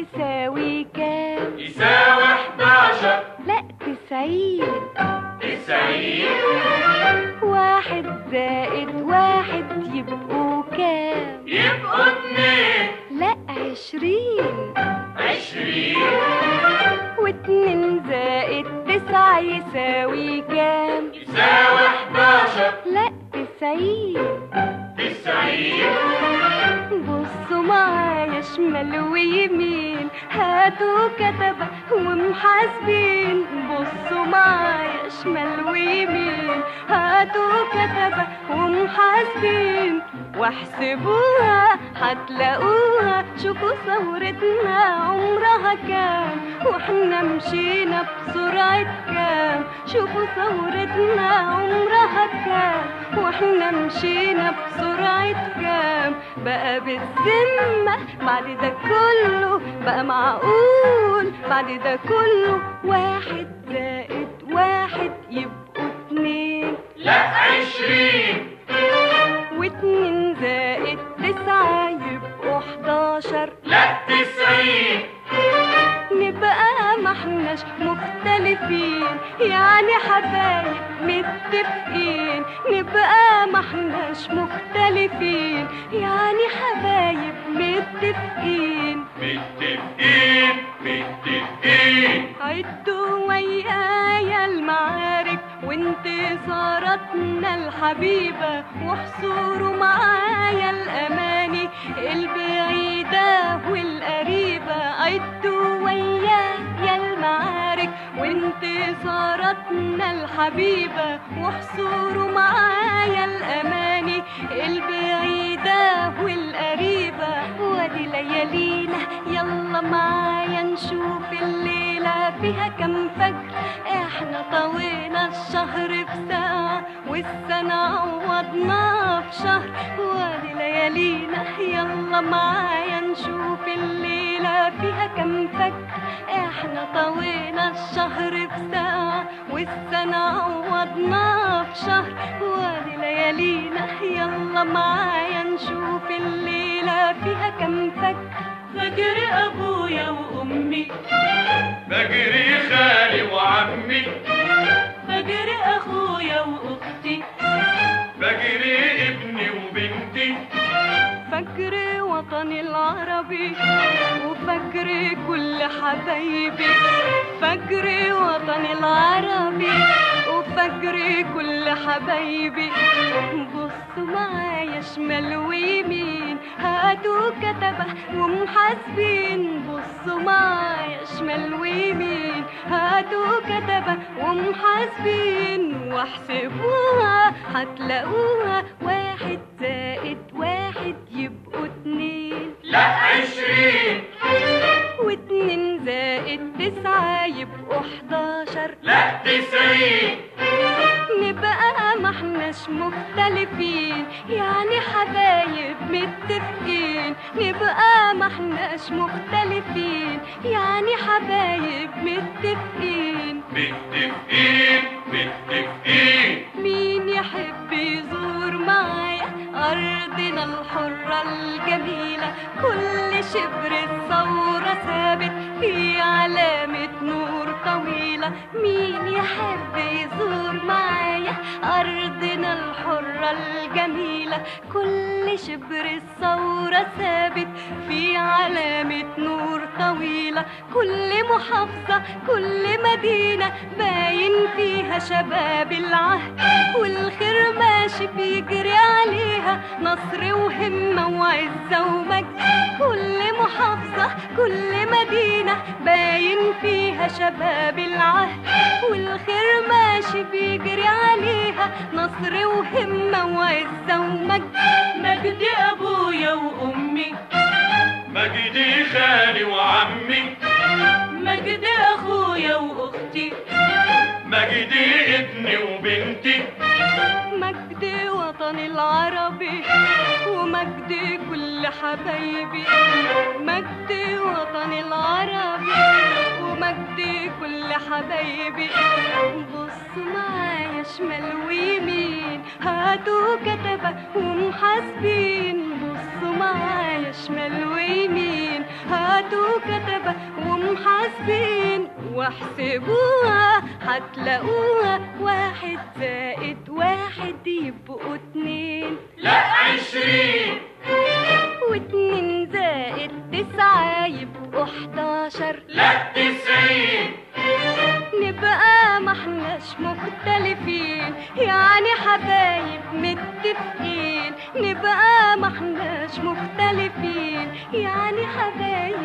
يساوي كام؟ يساوي 11. لا 90. 90. 1 زائد 1 يبقوا كام؟ يبقوا 2. لا 20. 20. و2 زائد 9 يساوي كام؟ يساوي 11. لا 90. 90. بصوا معايا شمال ويمين، هاتوا كتبة ومحاسبين. بصوا معايا شمال ويمين، هاتوا كتبة ومحاسبين، واحسبوها هتلاقوها. شوفوا ثورتنا عمرها كام، واحنا مشينا بسرعة كام. شوفوا ثورتنا عمرها كام، واحنا مشينا بسرعة كام. بقى بالذمة بعد ده كله، بقى معقول بعد ده كله 1 زائد 1 يبقوا 2؟ لا 20. و2 زائد 9 يبقوا 11؟ لا 90. نبقى ما احناش مختلفين، يعني حبايب متفقين. نبقى ما احناش مختلفين، يعني حبايب متفقين. متفقين. متفقين. عدوا ويايا المعارك وانتصاراتنا الحبيبة، واحصروا معايا الأماني البعيدة والقريبة. عدوا ويايا المعارك وانتصاراتنا الحبيبة، واحصروا معايا الأماني البعيدة والقريبة. وادي ليالينا يلا معايا نشوف الليلة فيها كم فجر. احنا طوينا الشهر في ساعة والسنة عوضناها في شهر. وادي ليالينا يلا معايا نشوف الليلة فيها كم فجر. احنا طوينا الشهر في ساعة والسنة عوضناها في شهر. وادي ليالينا يلا معايا نشوف الليلة فيها كم فجر. فجر أبويا وأمي، فجر خالي وعمي، فجر أخويا وأختي، فجر ابني وبنتي، فجر وطني العربي وفجر كل حبايبي. فجر وطني العربي وفجر كل حبايبي. بصوا معايا شمال ويمين، هاتوا كتبة ومحاسبين. بصوا معايا شمال ويمين، هاتوا كتبة ومحاسبين، واحسبوها هتلاقوها 1 زائد 1 يبقوا 2. لا 20. و2 زائد 9 يبقوا 11. لا 90. نبقى ما احناش مختلفين، يعني حبايب متفقين. نبقى ما احناش مختلفين، يعني حبايب متفقين. متفقين. متفقين. مين يحب يزور معايا أرضنا الحرة الجميلة؟ كل شبر الثورة ثابت في علامة نور طويلة. مين يحب يزور معايا أرضنا الحرة الجميلة؟ كل شبر الثورة ثابت في علامة نور طويلة. كل محافظة كل مدينة باين فيها شباب العهد، والخير ماشي بيجري عليها نصر وهمة وعزة ومجد. كل محافظة كل مدينة باين فيها شباب العهد، والخير ماشي بيجري عليها نصر وهمة وعزة ومجد. مجد أبويا وأمي، مجدي خالي وعمي، مجد أخويا وأختي، مجدي ابني وبنتي، مجد وطني العربي ومجد كل حبايبي. مجد وطني العربي ومجد كل حبايبي. بصوا معايا شمال ويمين، هاتوا كتبة ومحاسبين. بصوا معايا شمال ويمين، طلعت وكتبة ومحاسبين، واحسبوها هتلاقوها 1 زائد 1 يبقوا 2. لا 20. و2 زائد 9 يبقوا 11. لا 90. نبقى ما احناش مختلفين، يعني حبايب متفقين. نبقى ما احناش مختلفين، يعني حبايب